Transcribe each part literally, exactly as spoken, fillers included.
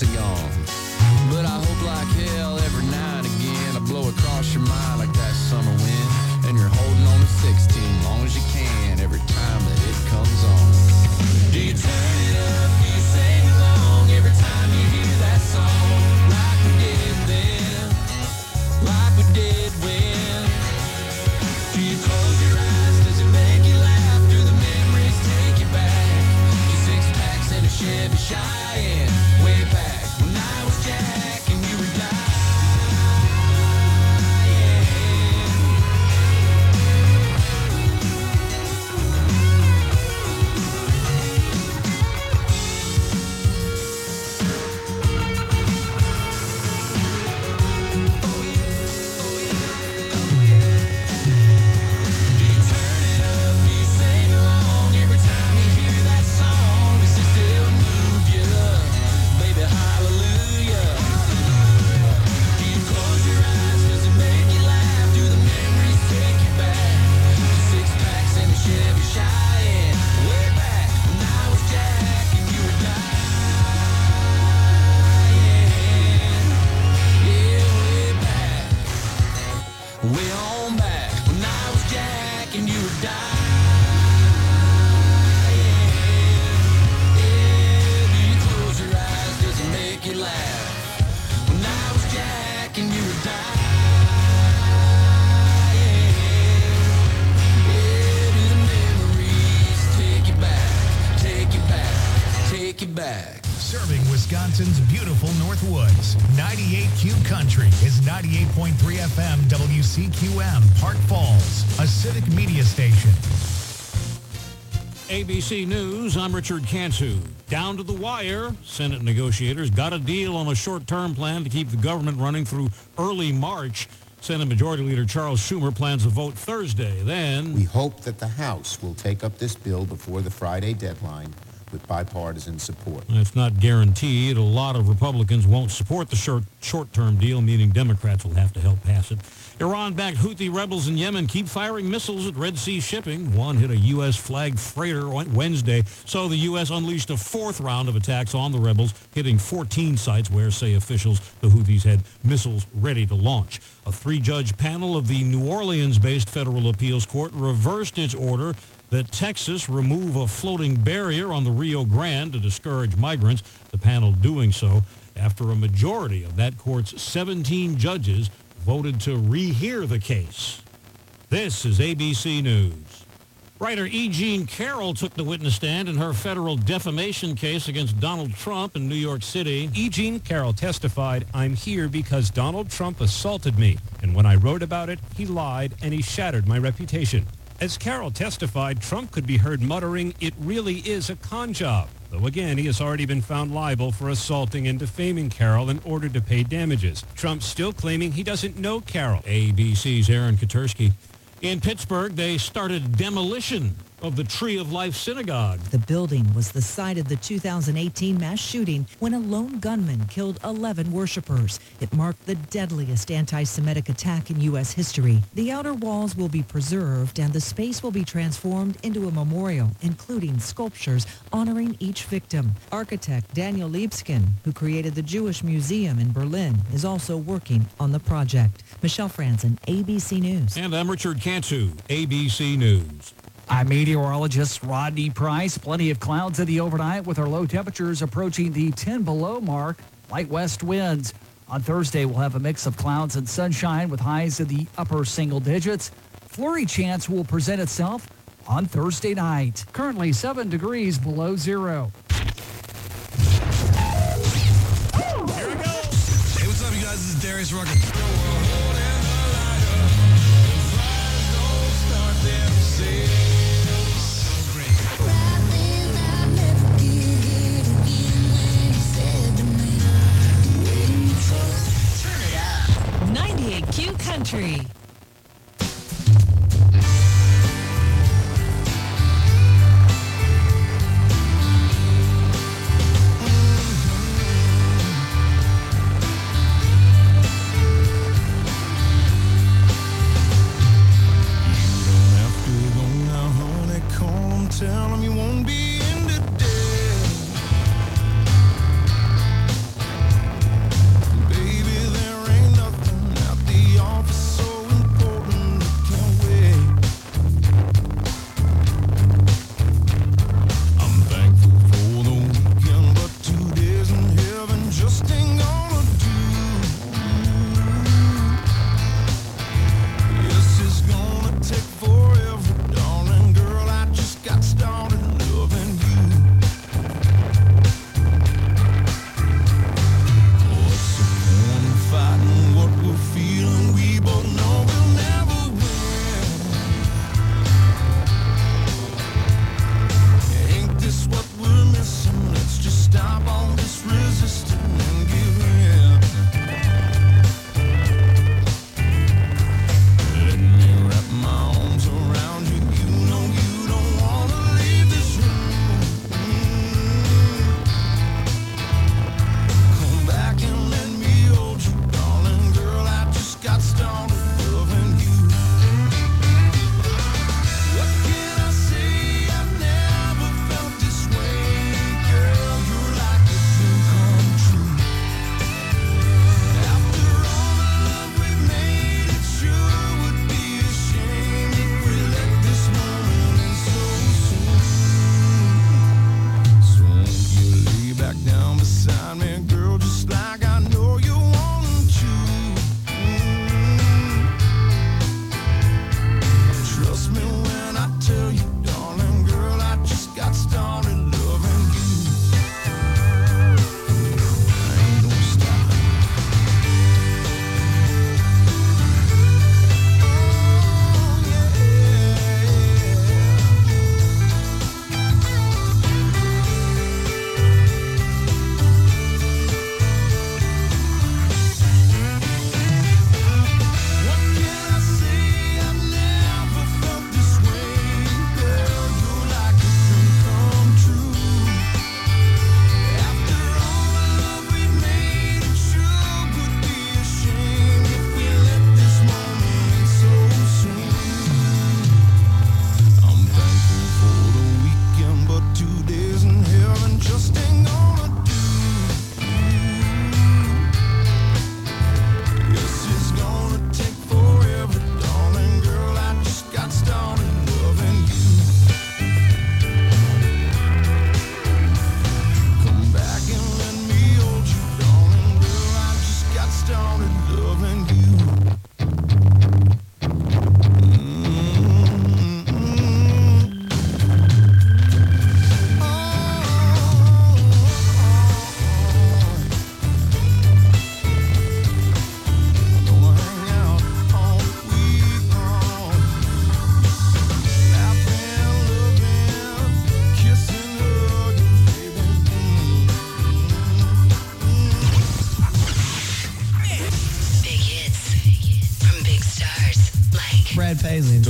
are gone. But I hope like hell every now and again I blow across your mind like that summer wind, and you're holding on to sixteen long as you can every time that it comes on. Do you turn it up? Do you sing along every time you hear that song? Like we did then, like we did when. Do you close your eyes? Does it make you laugh? Do the memories take you back? Your six packs and a Chevy Cheyenne, way back when I was Jack and you were dying. Way on back when I was Jack and you were dying. Yeah, do you close your eyes? Does it make you laugh? When I was Jack and you were dying. Yeah, do the memories take you back, take you back, take you back. Serving Wisconsin's beautiful Northwoods. ninety-eight Q Country is ninety-eight point three F M W C Q M, Park Falls, a civic media station. A B C News, I'm Richard Cantu. Down to the wire, Senate negotiators got a deal on a short-term plan to keep the government running through early March. Senate Majority Leader Charles Schumer plans to vote Thursday. Then we hope that the House will take up this bill before the Friday deadline with bipartisan support. It's not guaranteed. A lot of Republicans won't support the short, short-term deal, meaning Democrats will have to help pass it. Iran-backed Houthi rebels in Yemen keep firing missiles at Red Sea shipping. One hit a U S flagged freighter Wednesday, so the U S unleashed a fourth round of attacks on the rebels, hitting fourteen sites where, say officials, the Houthis had missiles ready to launch. A three-judge panel of the New Orleans-based federal appeals court reversed its order that Texas remove a floating barrier on the Rio Grande to discourage migrants, the panel doing so after a majority of that court's seventeen judges voted to rehear the case. This is A B C News. Writer E. Jean Carroll took the witness stand in her federal defamation case against Donald Trump in New York City. E. Jean Carroll testified, "I'm here because Donald Trump assaulted me, and when I wrote about it, he lied and he shattered my reputation." As Carroll testified, Trump could be heard muttering, "It really is a con job." Though again, he has already been found liable for assaulting and defaming Carroll and ordered to pay damages. Trump's still claiming he doesn't know Carroll. A B C's Aaron Katersky. In Pittsburgh, they started demolition of the Tree of Life Synagogue. The building was the site of the two thousand eighteen mass shooting when a lone gunman killed eleven worshipers. It marked the deadliest anti-Semitic attack in U S history. The outer walls will be preserved and the space will be transformed into a memorial, including sculptures honoring each victim. Architect Daniel Liebskin, who created the Jewish Museum in Berlin, is also working on the project. Michelle Franzen, A B C News. And I'm Richard Cantu, A B C News. I'm meteorologist Rodney Price. Plenty of clouds in the overnight with our low temperatures approaching the ten below mark. Light west winds. On Thursday, we'll have a mix of clouds and sunshine with highs in the upper single digits. Flurry chance will present itself on Thursday night. Currently seven degrees below zero. Here we go. Hey, what's up, you guys? This is Darius Rucker. ninety-eight Q Country.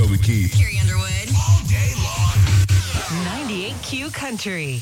Toby Keith. Carrie Underwood. All day long. ninety-eight Q Country.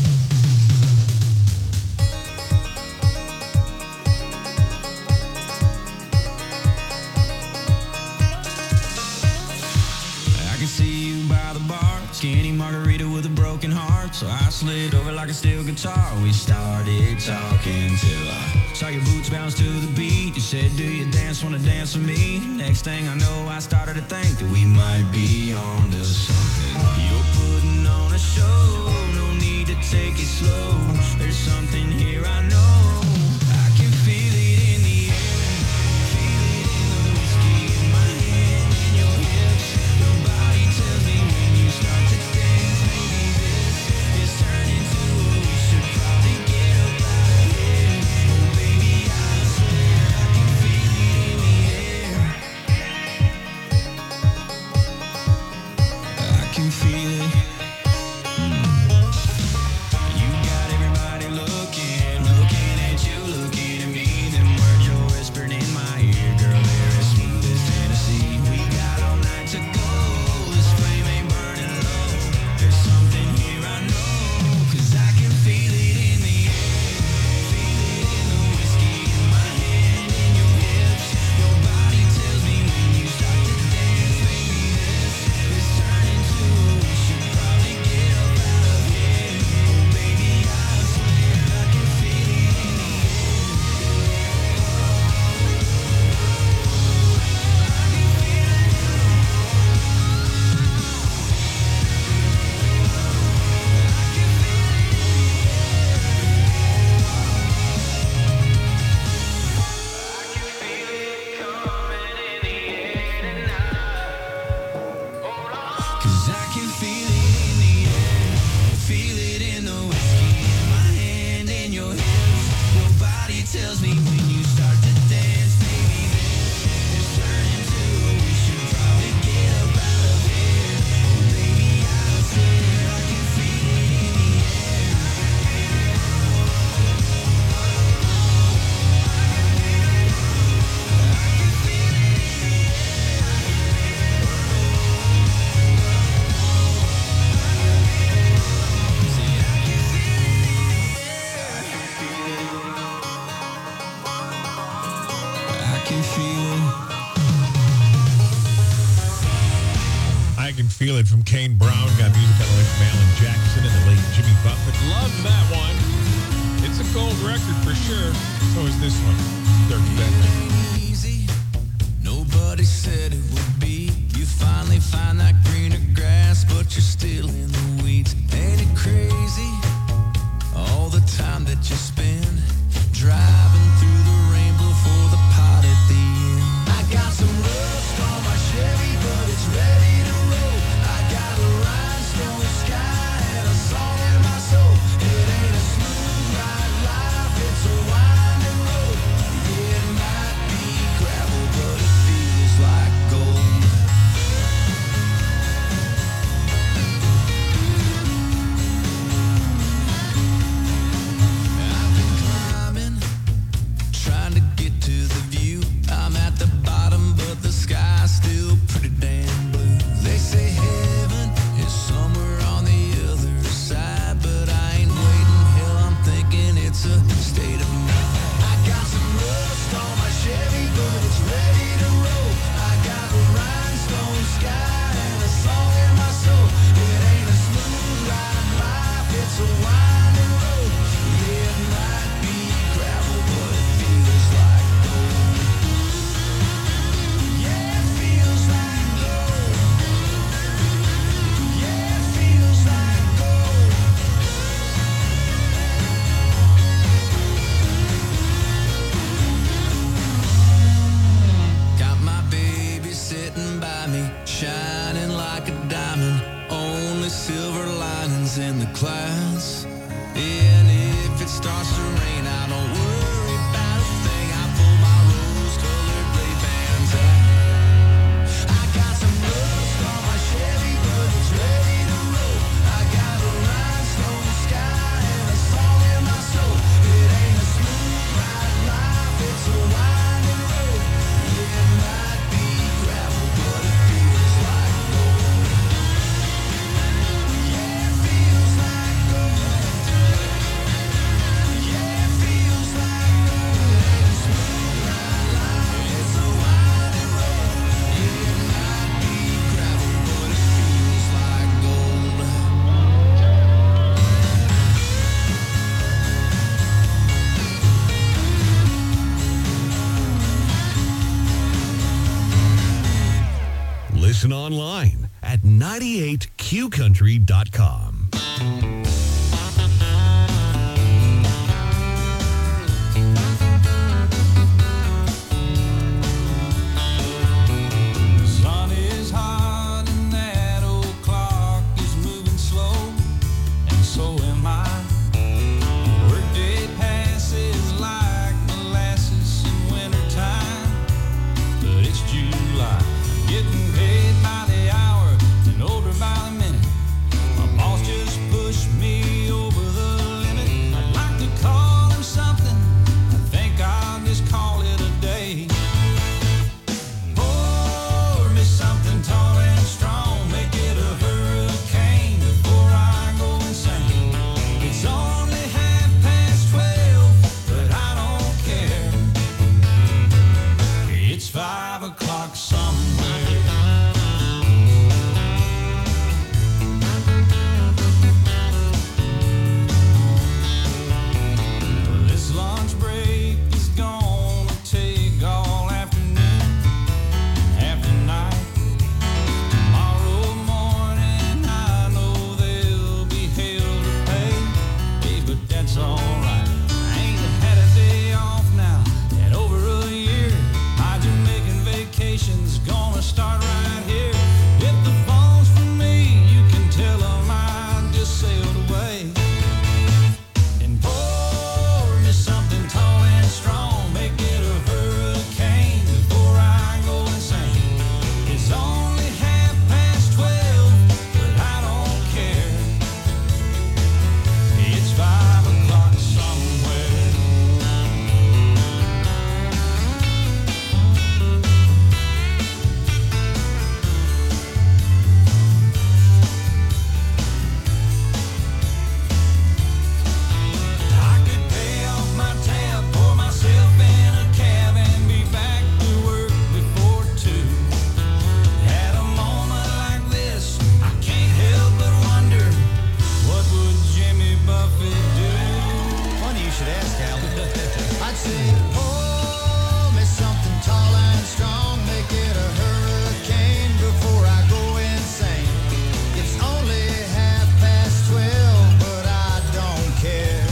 I can see you by the bar, skinny margarita with a broken heart. So I slid over like a steel guitar. We started talking till I saw your boots bounce to the beat. You said, do you dance, wanna dance with me? Next thing I know, I started to think that we might be on to something. You're putting on a show, no need to take it slow. There's something here I know. I can feel it in the air, feel it in the whiskey in my hand, in your hips. Your body tells me when you start to dance, maybe this is turning to a we should probably get up out of here. Oh baby, I swear I can feel it in the air. I can feel it. You got everybody looking, looking at you, looking at me. Them words you're whispering in my ear, girl, they're as smooth as Tennessee. We got all night to go, this flame ain't burning low. There's something here I know, 'cause I can feel it in the air. Feel it in the whiskey in my hand, in your hips. Your body tells me when you start to dance, baby, this is turning to a we should probably get up out of here. Oh baby, I swear I can feel it in the air. Cause I can feel it in the air, feel it in the whiskey in my hand, in your hips. Your body tells me when you start to dance, baby, this is turning to a we should probably get up out of here. Oh baby, I swear I can feel it in the air. I can feel it. I Can Feel It from Kane Brown. Got music on the way from Alan Jackson and the late Jimmy Buffett. Love that one. It's a gold record for sure. So is this one. Dirk Bentley. Easy. Nobody said it would be. You finally find that greener grass, but you're still in the weeds. Ain't it crazy? All the time that you spend driving through the rainbow for the pot at the end. I got some rust on my Chevy, but it's ready to roll. I got a rhinestone sky and a song in my soul. It ain't a smooth ride life, it's a winding road. Yeah, it might be gravel, but it feels like gold. I've been climbing, trying to get to the view. I'm at the bottom, but the sky's still pretty damn blue. They say heaven is somewhere on the other side, but I ain't waiting. Hell, I'm thinking it's a state of mind. I got some rust on my Chevy, but it's ready to roll. I got a rhinestone sky and a song in my soul. It ain't a smooth ride life, it's a winding road. Yeah, it might be gravel, but it feels like gold. Yeah, it feels like gold. Yeah, it feels like gold. Got my baby sitting by me, shining like a diamond. Only silver linings in the clouds. And if it starts to rain, I don't worry about a thing. I pull my rose-colored Ray-Bans out. I got some rust on my Chevy, but it's ready to roll. I got a rhinestone sky and a song in my soul. It ain't a smooth ride life, it's a winding road. Yeah, it might be gravel, but it feels like Listen online at ninety-eight Q country dot com. Sun is hot and that old clock is moving slow, and so am I. Workday passes like molasses in wintertime, but it's July. Getting paid by the hour and older by the minute. My boss just pushed me over the limit. I'd like to call him something. I think I'll just call it a day. Pour me something tall and strong. Make it a hurricane before I go insane. It's only half past twelve, but I don't care. It's five o'clock somewhere. This lunch break is gonna take all afternoon, half the night. Tomorrow morning I know they'll be hell to pay. Hey, but that's alright. I ain't had a day off now in over a year. My Jamaican vacation's gonna start right here. If the phone's for me, you can tell them I just sailed away. And pour me something tall and strong. Make it a hurricane before I go insane. It's only half past twelve, but I don't care. It's five o'clock somewhere. I could pay off my tab, pour myself in a cab, and be back to work before two. At a moment like this, I can't help but wonder, what would Jimmy Buffett do? Funny you should ask, Al. I'd say, pour me something tall and strong, make it a hurricane before I go insane. It's only half past twelve, but I don't care.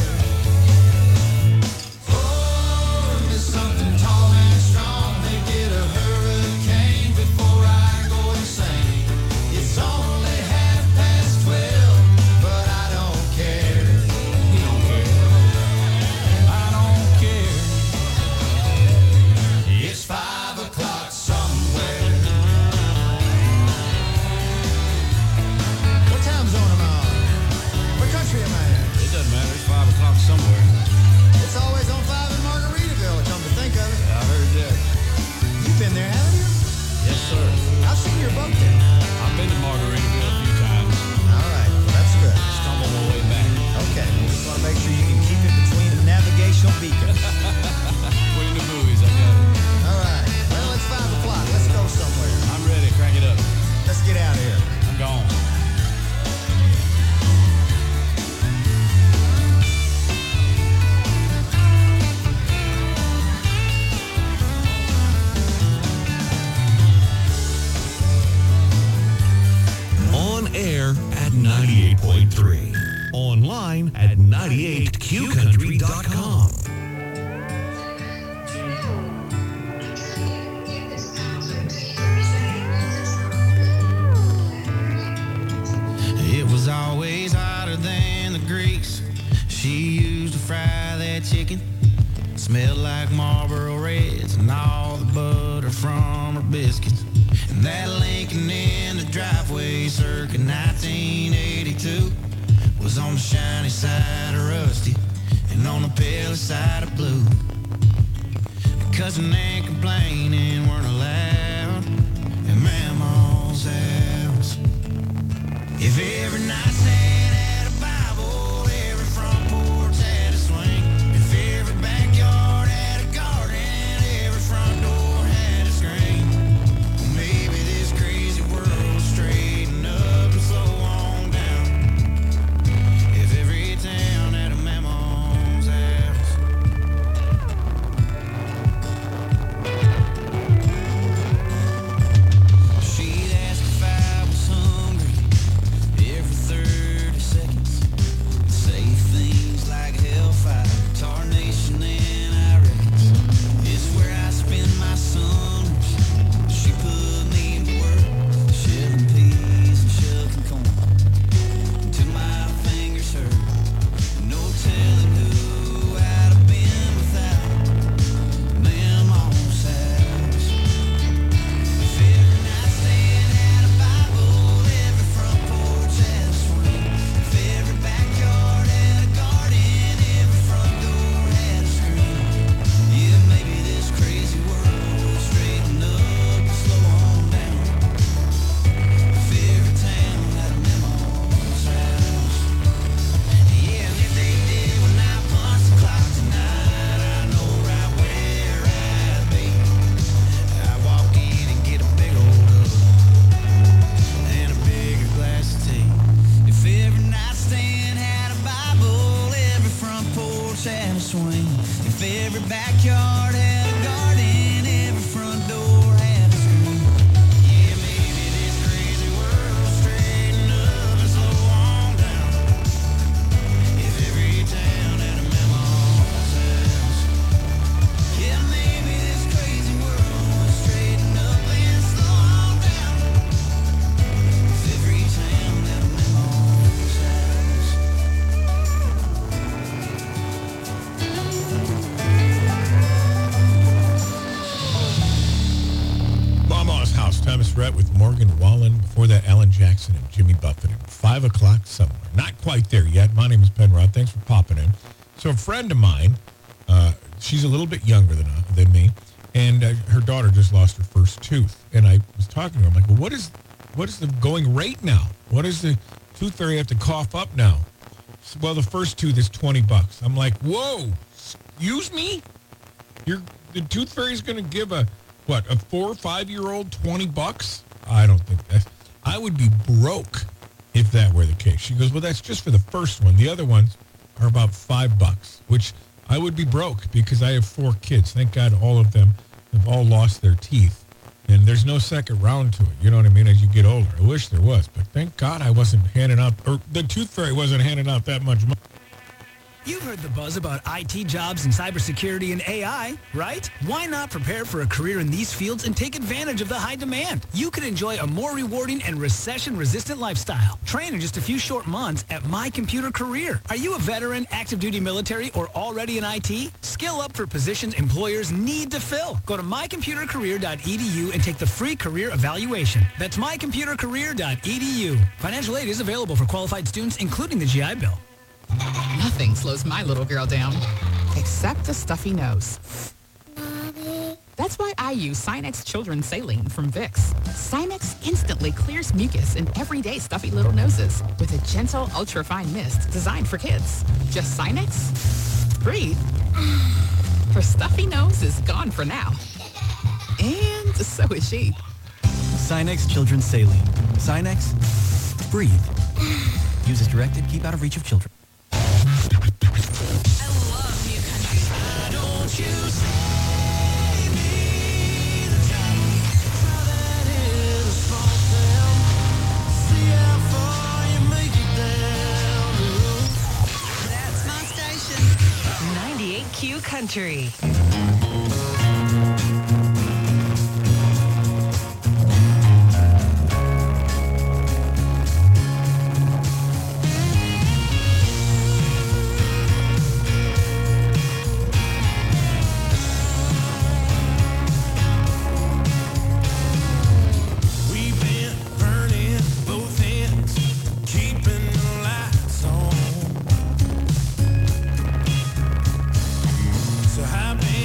Pour me something tall and strong, make it a hurricane before I go insane. It's only half past twelve, but I don't care. He don't care. I don't care. It's five o'clock somewhere. What time zone am I on? What country am I in? It doesn't matter. It's five o'clock somewhere. It's always on five in Margaritaville, come to think of it. I heard that. You've been there, haven't you? Yes, sir. I've seen your boat there. I've been to Margaritaville a few times. All right, well, that's good. Stumbled my way back. Okay, we just want to make sure you can keep it between the navigational beacons. Between the buoys, I got it. All right, well, it's five o'clock. Let's go somewhere. I'm ready. Crank it up. Let's get out of here. I'm gone. On air at ninety-eight point three. Online at ninety-eight Q country dot com. It was always hotter than the grease she used to fry that chicken. Smelled like Marlboro Reds and all the butter from her biscuits. And that Lincoln in the driveway circa nineteen eighty-two was on the shiny side of rusty and on the pale side of blue. Cussing and complaining weren't allowed in Mama's house. If every night Santa had a Bible, every front porch had a swing. If every backyard had a garden, every front door had a screen. Maybe this crazy world straighten up and slow on down. If every town had a Mama's house. She'd ask Jackson and Jimmy Buffett at five o'clock somewhere. Not quite there yet. My name is Penrod. Thanks for popping in. So a friend of mine, uh, she's a little bit younger than, uh, than me, and uh, her daughter just lost her first tooth. And I was talking to her. I'm like, well, what is, what is the going rate now? What is the tooth fairy have to cough up now? So, well, the first tooth is twenty bucks. I'm like, whoa, excuse me? You're, the tooth fairy's going to give a, what, a four or five-year-old twenty bucks? I don't think that. I would be broke if that were the case. She goes, well, that's just for the first one. The other ones are about five bucks, which I would be broke because I have four kids. Thank God all of them have all lost their teeth. And there's no second round to it. You know what I mean? As you get older. I wish there was. But thank God I wasn't handing out, or the tooth fairy wasn't handing out that much money. You've heard the buzz about I T jobs and cybersecurity and A I, right? Why not prepare for a career in these fields and take advantage of the high demand? You could enjoy a more rewarding and recession-resistant lifestyle. Train in just a few short months at My Computer Career. Are you a veteran, active duty military, or already in I T? Skill up for positions employers need to fill. Go to my computer career dot e d u and take the free career evaluation. That's my computer career dot e d u. Financial aid is available for qualified students, including the G I Bill. Nothing slows my little girl down, except a stuffy nose. That's why I use Sinex Children's Saline from Vicks. Sinex instantly clears mucus in everyday stuffy little noses with a gentle, ultra-fine mist designed for kids. Just Sinex? Breathe. Her stuffy nose is gone for now. And so is she. Sinex Children's Saline. Sinex, breathe. Use as directed. Keep out of reach of children. That's my station. ninety-eight Q Country. Happy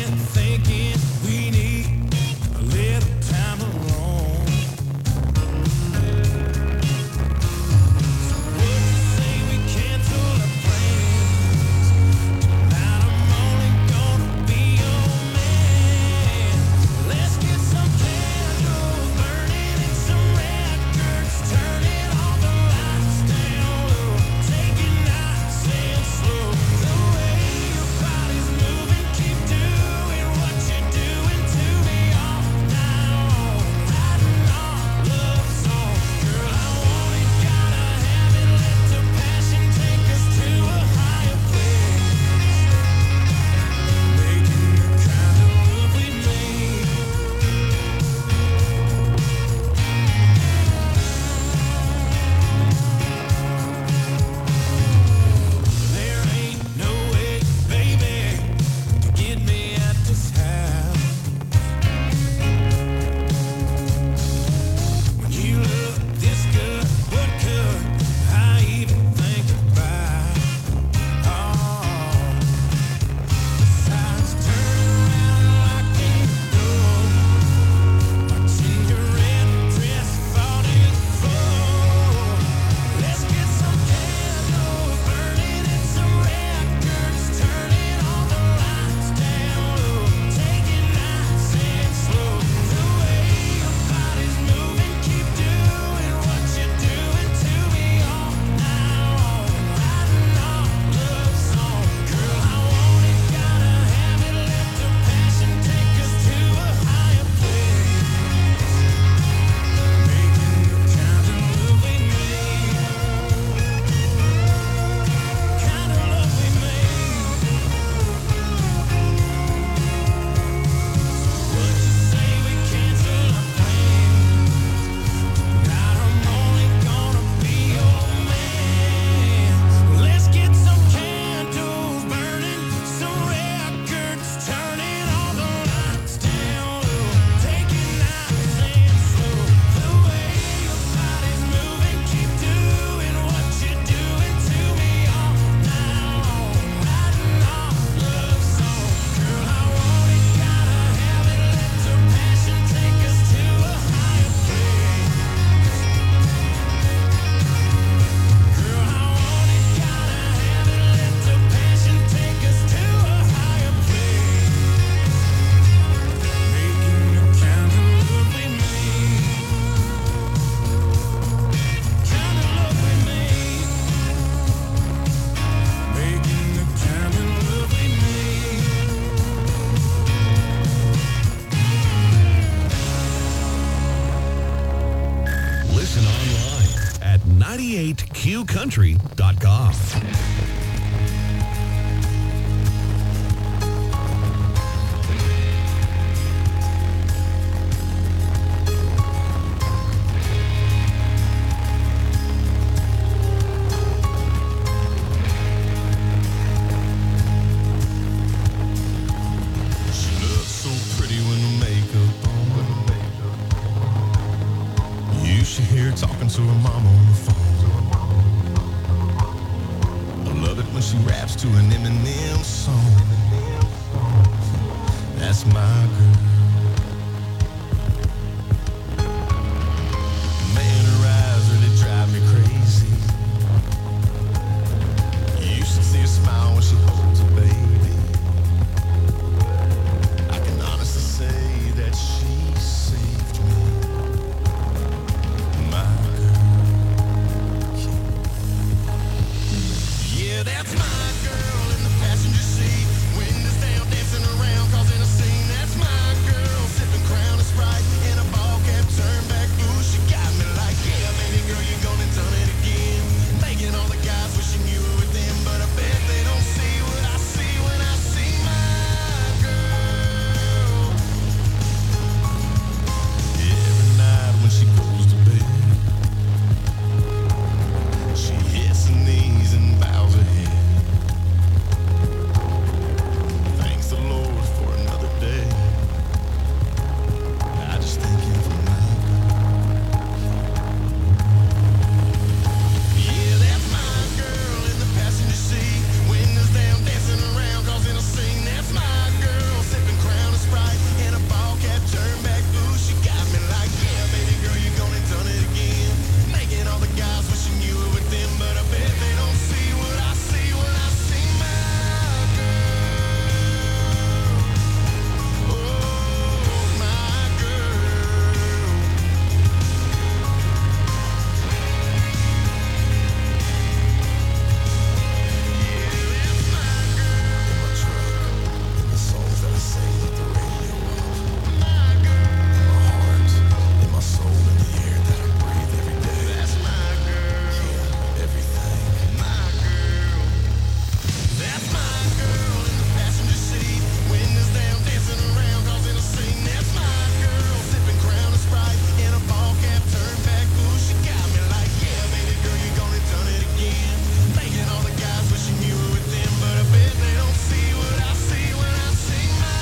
ninety-eight Q country dot com. Talking to her mama on the phone. I love it when she raps to an Eminem song. That's my girl. Man, her eyes really drive me crazy. You should see her smile when she holds a baby. I can honestly say that she saved me. That's my girl in the passenger seat. Windows down, dancing around, causing a scene. That's my girl, sipping Crown and Sprite in a ball cap, turn back. Ooh, she got me like, yeah, baby girl, you gonna done it again. Making all the guys wishing you were with them, but I bet they don't see what I see when I see my girl. Every night when she goes to bed, she hits her knees and bows her head. Thanks the Lord for another day. I just thank him for my girl. Yeah, that's my girl in the passenger seat. Windows down, dancing around, causing a scene. That's my girl, sipping Crown and Sprite in a ball cap, turn back. Ooh, she got me like, yeah, baby girl, you gonna done it again. Making all the guys wishing you were with them, but I bet they don't see what I see when I see my girl. Oh, my girl. Yeah, that's my girl. In my truck, in the songs that I sing at the radio. My girl. In my heart, in my soul, in the air that I breathe every day. That's my girl. Yeah, everything. My girl. That's my girl in the passenger seat. Windows down, dancing around, causing a scene. That's my girl, sipping Crown and Sprite in a ball cap, turn back. Ooh, she got me like, yeah, baby girl, you gonna done it again. Making all the guys wishing you were with them, but I bet they don't see what I see when I see my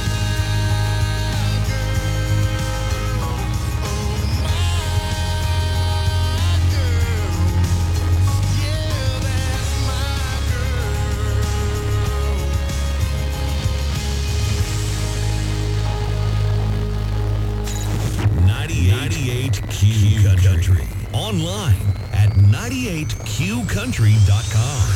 girl. Oh, my girl. Yeah, that's my girl. ninety-eight Q Country. Online at ninety-eight Q country dot com.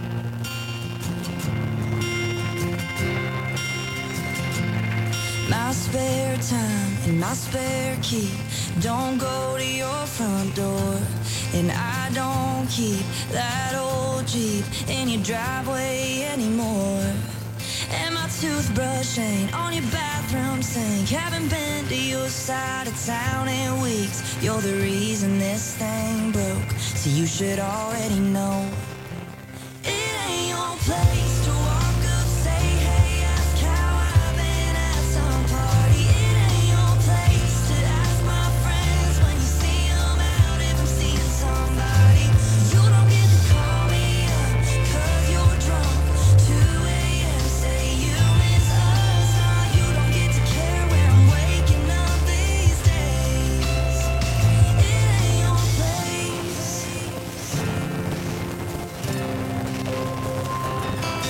My spare time and my spare key don't go to your front door, and I don't keep that old Jeep in your driveway anymore. And my toothbrush ain't on your bathroom sink. Haven't been to your side of town in weeks. You're the reason this thing broke, so you should already know. It ain't your place to walk up, say hey, ask how I've been at some party. It ain't your place to ask my friends when you see them out if I'm seeing somebody. You don't get to call me up 'cause you're drunk. two a.m. say you miss us. Nah, you don't get to care where I'm waking up these days. It ain't your place.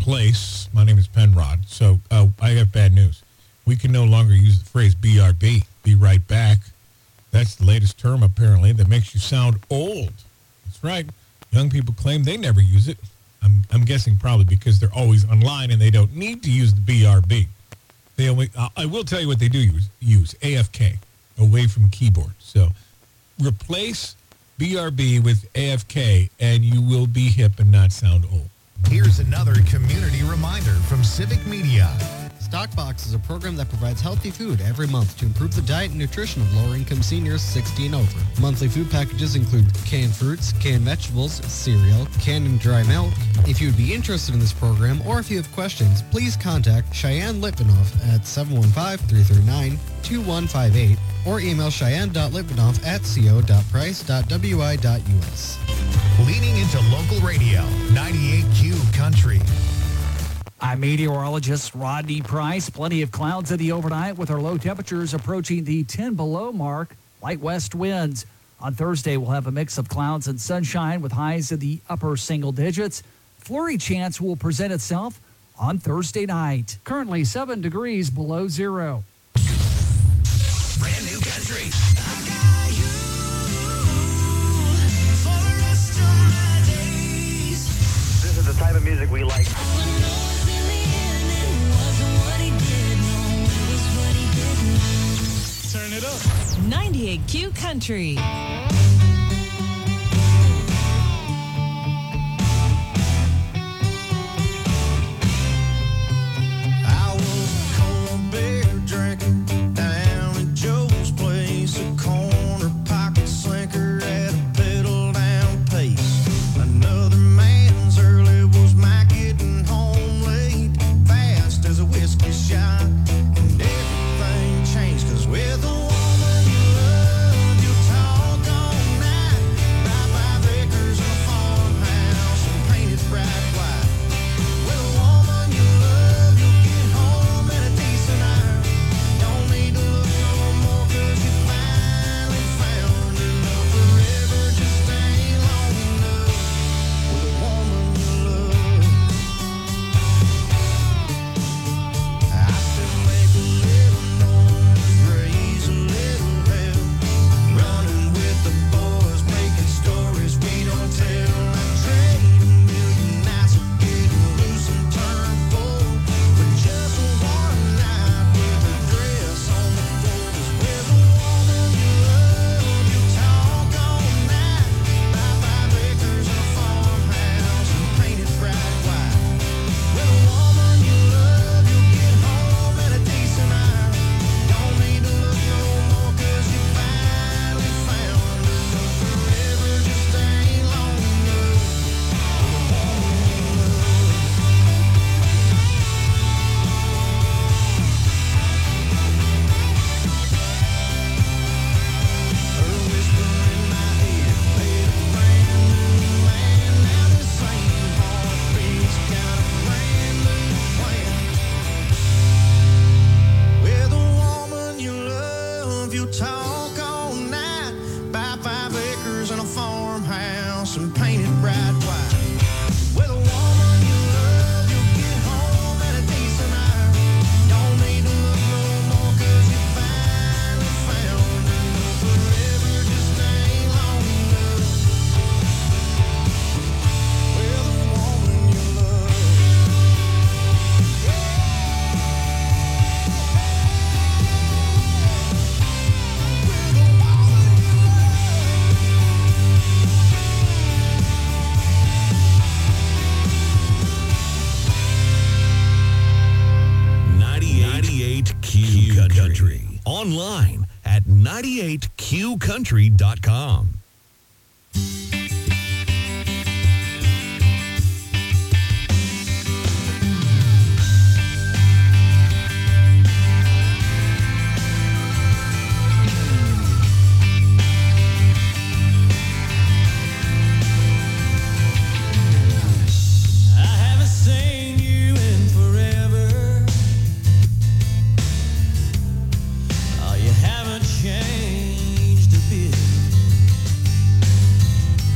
replace. My name is Penrod, so uh, I have bad news. We can no longer use the phrase B R B, be right back. That's the latest term, apparently, that makes you sound old. That's right. Young people claim they never use it. I'm, I'm guessing probably because they're always online and they don't need to use the B R B. They only, uh, I will tell you what they do use, use A F K, away from keyboard. So replace B R B with A F K and you will be hip and not sound old. Here's another community reminder from Civic Media. Stockbox is a program that provides healthy food every month to improve the diet and nutrition of lower-income seniors sixty and over. Monthly food packages include canned fruits, canned vegetables, cereal, canned and dry milk. If you would be interested in this program or if you have questions, please contact Cheyenne Litvinoff at seven one five, three three nine, two one five eight or email cheyenne.litvinoff at co.price.wi.us. Leaning into local radio, ninety-eight Q Country. I'm meteorologist Rodney Price. Plenty of clouds in the overnight with our low temperatures approaching the ten below mark. Light west winds. On Thursday, we'll have a mix of clouds and sunshine with highs in the upper single digits. Flurry chance will present itself on Thursday night. Currently seven degrees below zero. Brand new country. This is the type of music we like. Turn it up. ninety-eight Q Country. I was a cold beer drinking down at Joe's place, a corner pocket slinker at a pedal down pace. Another man's early was my getting home late, fast as a whiskey shot, and everything changed 'cause with a woman you love, you talk all night, buy five acres and a farmhouse and paint it bright white. With a woman you love, you'll get home at a decent hour. Don't need to look no more 'cause you finally found her. Love forever just ain't long enough. With a woman you love, I still make a little noise, raise a little hell, running with the boys, making stories we don't tell. I trade a million nights of getting loose and turn full, but just one night with a dress on the floor. 'Cause with a woman you love, you talk all night, buy five acres and a farmhouse and paint it bright white. With a woman you love, you'll get home at a decent hour. Don't need to look no more 'cause you finally found her. Love forever just ain't long enough. Her whisper in my ear made a brand new land. Now the same heartbeat's got a brand new plan. With a woman you love, you talk all night, buy five acres and a farmhouse and paint it bright white. With a woman you love, you'll get home at a decent hour. Don't need to look no more 'cause you finally found her. Love forever just ain't long enough. With a woman you love. ninety-eight Q Country. Online at ninety-eight Q country dot com. I haven't seen you in forever. Oh, you haven't changed a bit.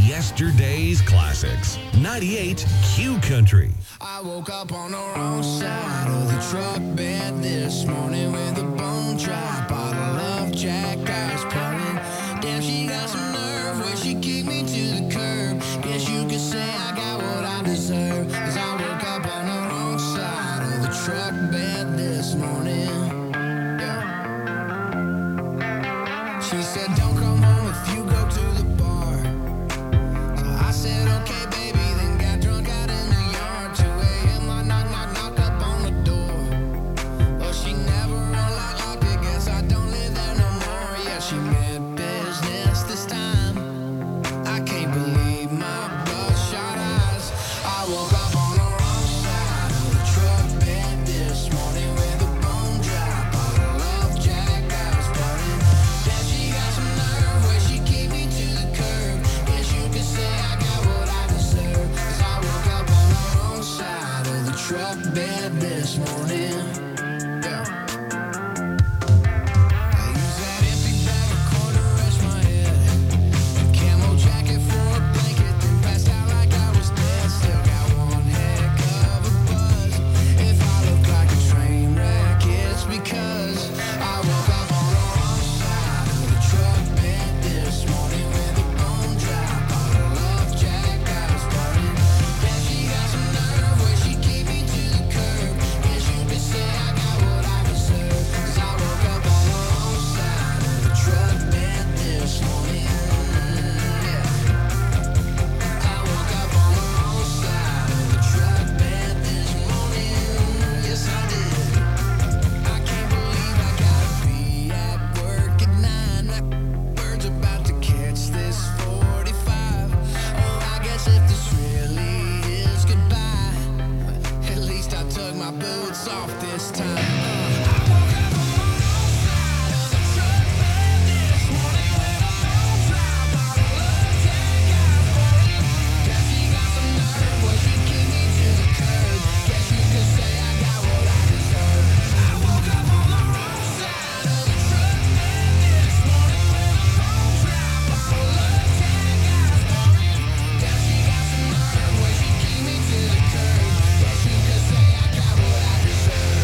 yesterday's classics. ninety-eight Q Country. I woke up on the wrong side of the truck bed this morning with a bone dry bottle of Jack Ice pouring. Damn, she got some nerve when she kicked me to the curb. Guess you could say I got what I deserve, 'cause I woke up on the wrong side of the truck bed this morning. Yeah. She said, don't come home if you go to the bar. So I said, okay, baby, then got drunk out in the yard. two a.m. I knock, knock, knock up on the door. Well, she never unlocked, locked it, guess I don't live there no more. Yeah, she meant business this time. I can't believe my bloodshot eyes. I woke up on the wrong side of the truck bed this morning with a bone dry bottle of Jack Ice pouring. Damn, she got some nerve when she kicked me to the curb. Guess you could say I got what I deserve, 'cause I woke up on the wrong side of the truck bed this morning. Yeah. I use that empty bag of corn to rest my head. A camo jacket for a blanket, then passed out like I was dead. Still got one heck of a buzz. If I look like a train wreck, it's because I woke up on the wrong side of the truck bed this morning with a bone dry bottle of Jack Ice pouring. Damn, she got some nerve when she kicked me to the curb. Guess you could say I got what I deserve, 'cause I woke up on the wrong side of the truck bed this morning. Yeah. I woke up on the wrong side of the truck bed this morning. Yes, I did. I can't believe I gotta be at work at nine. That bird's about to catch this forty-five. Oh, I guess if this really is goodbye, at least I took my boots off this time. I woke up on the wrong side of the truck bed this morning with a bone dry bottle of Jack Ice pouring. Guess she got some nerve when she kicked me to the curb. Guess you could say I got what I deserve. I woke up on the wrong side of the truck bed this morning with a bone dry bottle of Jack Ice pouring. Guess she got some nerve when she kicked me to the curb. Guess you could say I got what I deserve.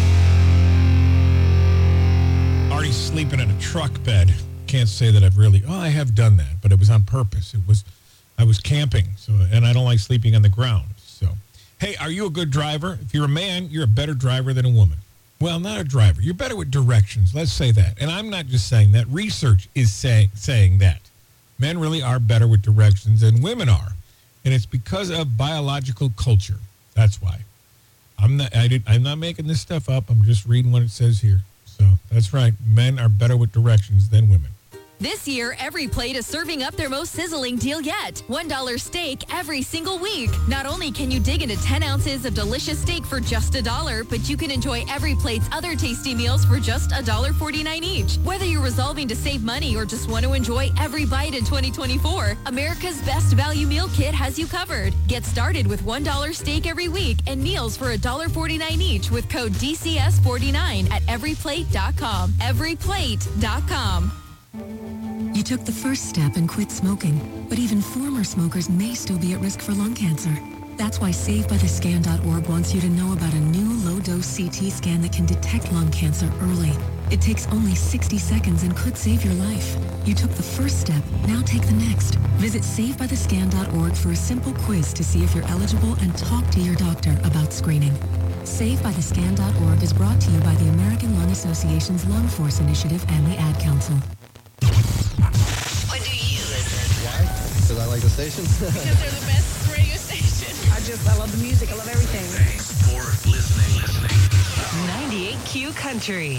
Already sleeping in a truck bed. Can't say that I've really. Oh, I have done that, but it was on purpose. It was, I was camping, so and I don't like sleeping on the ground. So, hey, are you a good driver? If you're a man, you're a better driver than a woman. Well, not a driver. You're better with directions. Let's say that. And I'm not just saying that. Research is saying saying that men really are better with directions than women are, and it's because of biological culture. That's why. I'm not. I did, I'm not making this stuff up. I'm just reading what it says here. So that's right. Men are better with directions than women. This year, Every Plate is serving up their most sizzling deal yet. one dollar steak every single week. Not only can you dig into ten ounces of delicious steak for just a dollar, but you can enjoy Every Plate's other tasty meals for just one dollar forty-nine each. Whether you're resolving to save money or just want to enjoy every bite in twenty twenty-four, America's Best Value Meal Kit has you covered. Get started with one dollar steak every week and meals for one dollar forty-nine each with code D C S forty-nine at every plate dot com. every plate dot com. You took the first step and quit smoking, but even former smokers may still be at risk for lung cancer. That's why Save By The Scan dot org wants you to know about a new low-dose C T scan that can detect lung cancer early. It takes only sixty seconds and could save your life. You took the first step, now take the next. Visit Save By The Scan dot org for a simple quiz to see if you're eligible and talk to your doctor about screening. Save By The Scan dot org is brought to you by the American Lung Association's Lung Force Initiative and the Ad Council. When do you listen? Why? Because I like the station. Because they're the best radio station. I just, I love the music. I love everything. Thanks for listening, listening. ninety-eight Q Country.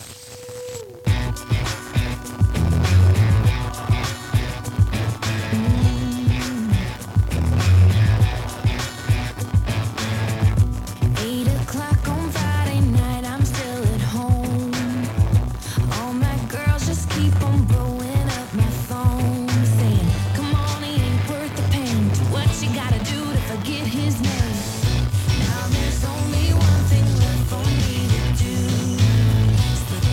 Eight o'clock on Friday night, I'm still at home. All my girls just keep on blowing up my phone, saying, come on, he ain't worth the pain. Do what you gotta do to forget his name. Now there's only one thing left for me to do. It's the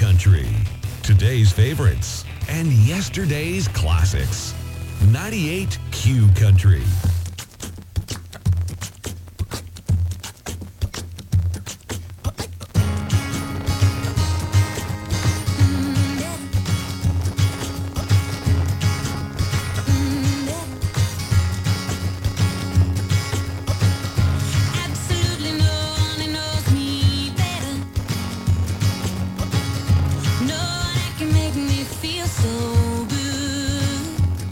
Country. Today's favorites and yesterday's classics. ninety-eight Q Country. Absolutely no one knows me better. No one that can make me feel so good.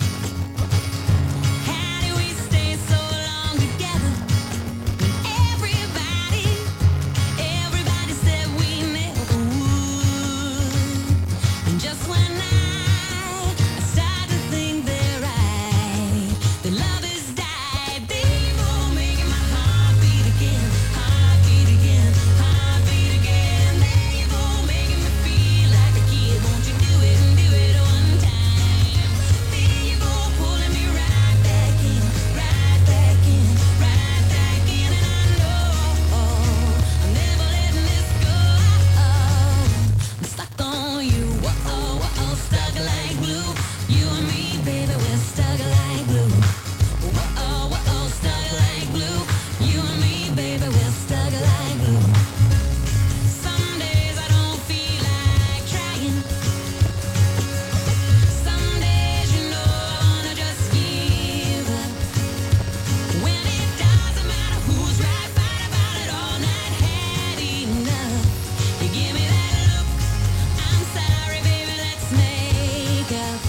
How do we stay so long together? When everybody, everybody said we never would. And just when I, I start to think they're right, the love has died. People making my heart beat again, heart beat again, heart beat again. People making me feel like a kid. Won't you do it and do it one time? People pulling me right back in, right back in, right back in. And I know I'm never letting this go. I'm stuck on you. Whoa, whoa, stuck like glue. You and me, baby, we're stuck like glue. Whoa, whoa, stuck like glue. You and me, baby, we're stuck like glue. Some days I don't feel like trying. Some days, you know, I wanna just give up. When it doesn't matter who's right, fight about it all night, had enough. You give me that look, I'm sorry, baby, let's make up.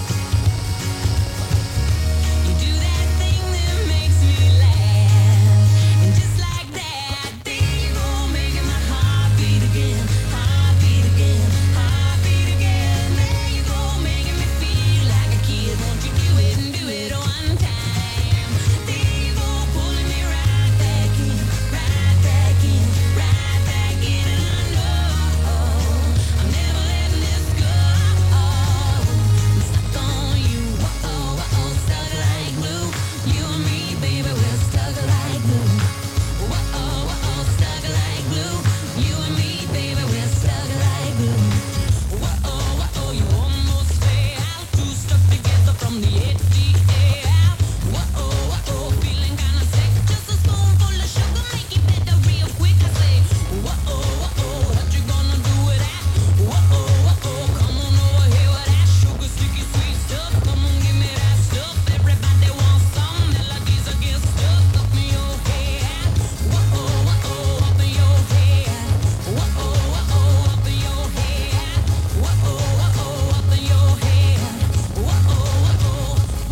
You do that thing that makes me laugh, and just like that, people making my heart beat again, heart beat again, heart beat again. There you go, making me feel like a kid. Won't you do it and do it one time? People pulling me right back in, right back in, right back in. And I know I'm never letting this go. I'm stuck on you. Whoa, whoa, stuck like glue. You and me, baby, we're stuck like glue. Whoa, whoa, stuck like glue. You and me, baby, we're stuck like glue. Whoa, whoa, you almost fell. Two stuck together from the A T L. Whoa, whoa, feeling kinda sick. Just a spoonful of sugar, make it better real quick. I say, whoa, whoa, what you gonna do with that? Whoa, whoa, come on over here with that sugar, sticky, sweet stuff. Come on, give me that stuff. Everybody wants some melodies or get stuck up in your head. Whoa, whoa, up in your head. Whoa, whoa, up in your head. Whoa, whoa, up in your head. Whoa, whoa,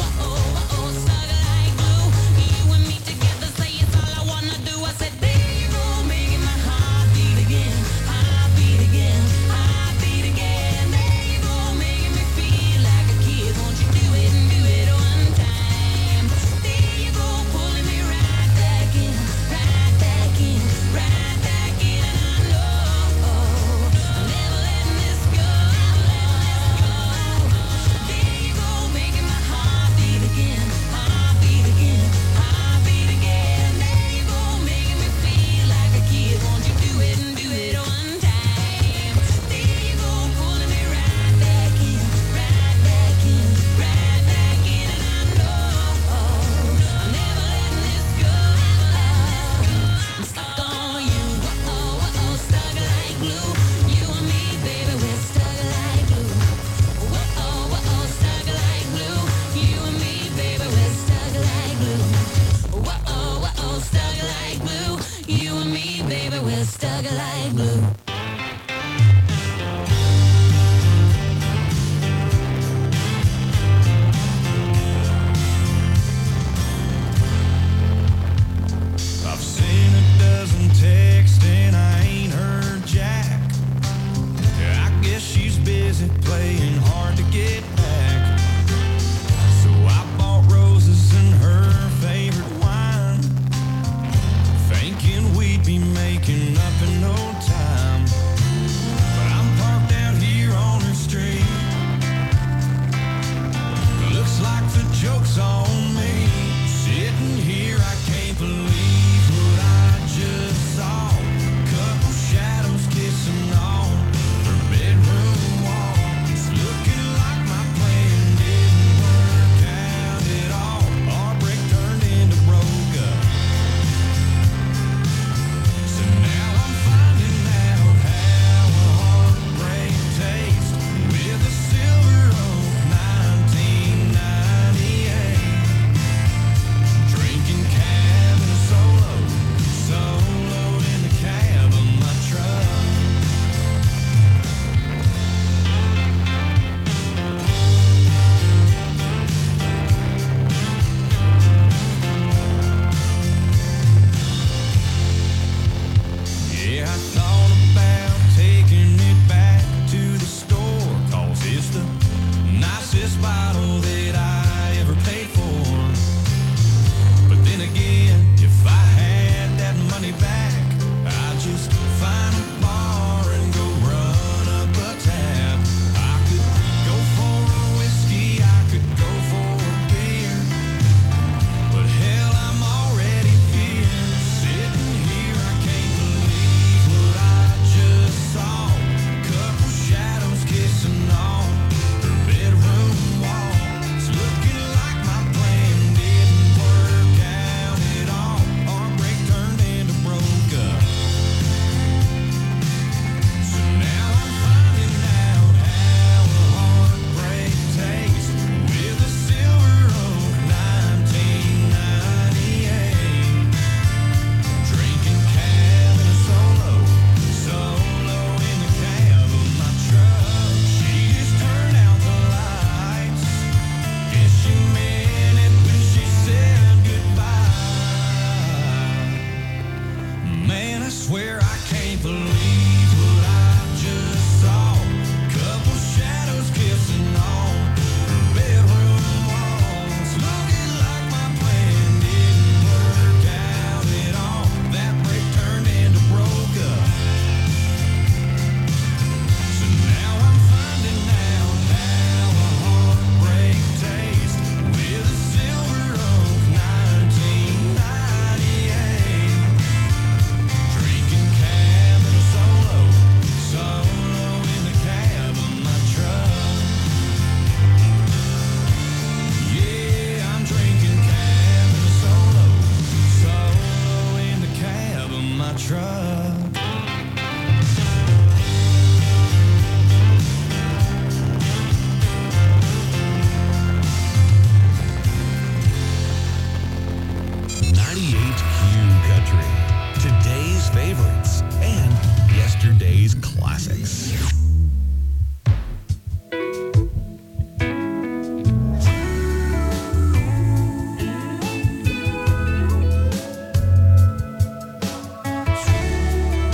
ninety-eight Q Country. Today's favorites and yesterday's classics.